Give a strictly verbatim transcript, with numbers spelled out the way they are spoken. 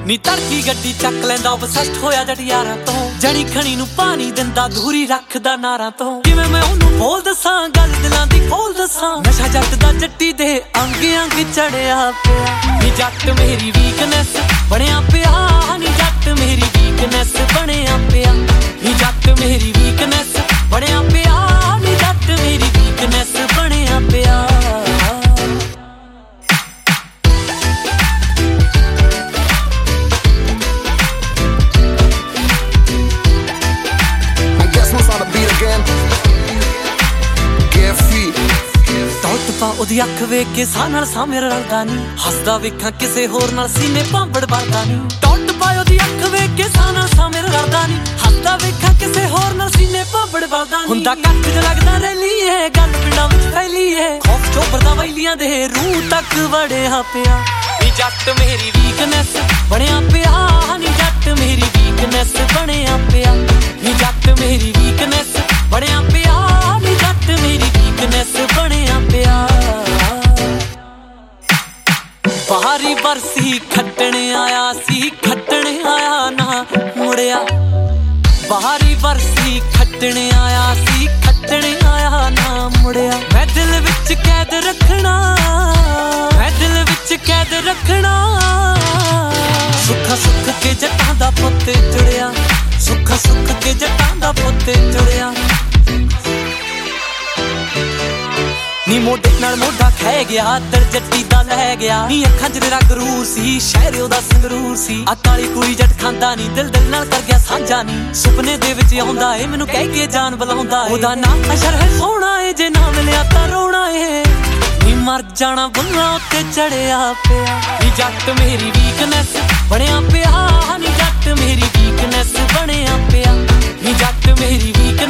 ਨੀ ਤੜਕੀ ਗੱਡੀ ਚੱਕ ਲੈਂਦਾ obsessed ਹੋਇਆ ਜੱਟ ਯਾਰਾਂ ਤੋਂ ਜਣੀ ਖਣੀ ਨੂੰ ਪਾਣੀ ਦਿੰਦਾ ਦੂਰੀ ਰੱਖਦਾ ਨਾਰਾਂ ਤੋਂ ਕਿਵੇਂ ਮੈਂ ਉਹਨੂੰ ਬੋਲ ਦੱਸਾਂ ਗੱਲ ਦਿਲਾਂ ਦੀ ਖੋਲ ਦੱਸਾਂ ਨਸ਼ਾ ਜੱਟ ਦਾ ਜੱਟੀ ਦੇ ਅੰਗ ਅੰਗ ਚੜਿਆ ਪਿਆ ਨੀ ਜੱਟ ਮੇਰੀ ਵੀਕਨੈਸ ਬਣਿਆ ਪਿਆ ਨੀ ਜੱਟ ਮੇਰੀ ਵੀਕਨੈਸ ਬਣਿਆ ਪਿਆ ਨੀ ਜੱਟ ਮੇਰੀ ਵੀਕਨੈਸ ਬਣਿਆ ਪਿਆ ਨੀ ਜੱਟ ਮੇਰੀ ਵੀਕਨੈਸ ਬਣਿਆ ਪਿਆ ਉਹਦੀ ਅੱਖ ਵੇਖ ਕੇ ਸਾਹ ਨਾਲ ਸਾਹ ਮੇਰਾ ਰਲਦਾ ਨੀ ਹੱਸਦਾ ਵੇਖਾਂ ਕਿਸੇ ਹੋਰ ਨਾਲ ਸੀਨੇ ਭਾਂਬੜ ਵਰਦਾ ਨੀ ਟੁੱਟ ਪਾਏ ਉਹਦੀ ਅੱਖ ਵੇਖ ਕੇ ਸਾਹ ਨਾਲ ਸਾਹ ਮੇਰਾ ਰਲਦਾ ਨੀ ਹੱਸਦਾ ਵੇਖਾਂ ਕਿਸੇ ਹੋਰ ਨਾਲ ਸੀਨੇ ਭਾਂਬੜ ਵਰਦਾ ਨੀ ਹੁੰਦਾ ਕੱਖ ਚ ਲੱਗਦਾ ਰੈਲੀਏ ਗੱਲ ਪਿੰਡਾਂ ਵਿੱਚ ਫੈਲੀਏ ਖੌਫ ਚੋਬਰਦਾ ਵੈਲੀਆਂ ਦੇ ਰੂਹ ਤੱਕ ਵੜਿਆ ਪਿਆ ਨੀ ਜੱਟ ਮੇਰੀ ਵੀਕਨੈਸ ਬਣਿਆ ਪਿਆ ਨੀ ਜੱਟ ਮੇਰੀ ਵੀਕਨੈਸ ਬਣਿਆ ਪਿਆ ਨੀ ਜੱਟ ਮੇਰੀ ਵੀਕਨੈਸ ਬਣਿਆ ਪਿਆ ਨੀ ਜੱਟ ਮੇਰੀ ਵੀਕਨੈਸ ਬਣਿਆ ਪਿਆ ਬਾਹਰੀ ਬਰਸੀ ਖੱਟਣ ਆਇਆ ਸੀ ਖੱਟਣ ਆਇਆ ਨਾ ਮੁੜਿਆ ਬਾਹਰੀ ਬਰਸੀ ਖੱਟਣ ਆਇਆ ਸੀ ਖੱਟਣ ਆਇਆ ਨਾ ਮੁੜਿਆ ਮੈਂ ਦਿਲ ਵਿੱਚ ਕੈਦ ਰੱਖਣਾ ਮੈਂ ਦਿਲ ਵਿੱਚ ਕੈਦ ਰੱਖਣਾ ਸੁੱਖਾ ਸੁੱਖ ਕੇ ਜੱਟਾਂ ਦਾ ਪੁੱਤ ਚੜਿਆ ਸੁੱਖਾ ਸੁੱਖ ਕੇ ਜੱਟਾਂ ਦਾ ਪੁੱਤ ਚੜਿਆ ਨੀ ਮੋਢੇ ਨਾਲ ਮੋਢਾ ਖਹਿ ਗਿਆ ਦਿਲ ਜੱਟੀ ਦਾ ਲੈ ਗਿਆ ਨੀ ਅੱਖਾਂ ਚ ਤੇਰਾ ਗਰੂਰ ਸੀ ਸ਼ਹਿਰ ਉਹਦਾ ਸੰਗਰੂਰ ਸੀ ਆ ਕਾਲੀ ਕੁੜੀ ਜੱਟ ਖਾਂਦਾ ਨੀ ਦਿਲ ਦਿਲ ਨਾਲ ਕਰ ਗਿਆ ਸਾਂਝਾ ਨੀ ਸੁਪਨੇ ਦੇ ਵਿੱਚ ਆਉਂਦਾ ਏ ਮੈਨੂੰ ਕਹਿ ਕੇ ਜਾਨ ਬੁਲਾਉਂਦਾ ਉਹਦਾ ਨਾਂ ਅਸ਼ਰ ਹੈ ਸੋਹਣਾ ਏ ਜੇ ਨਾ ਮਿਲਿਆ ਤਾਂ ਰੋਣਾ ਏ ਨੀ ਮਰ ਜਾਣਾ ਬੁੱਲਾਂ ਉੱਤੇ ਚੜਿਆ ਪਿਆ ਨੀ ਜੱਟ ਮੇਰੀ ਵੀਕਨੈਸ ਬਣਿਆ ਪਿਆ ਨੀ ਜੱਟ ਮੇਰੀ ਵੀਕਨੈਸ ਬਣਿਆ ਪਿਆ ਨੀ ਜੱਟ ਮੇਰੀ ਵੀਕ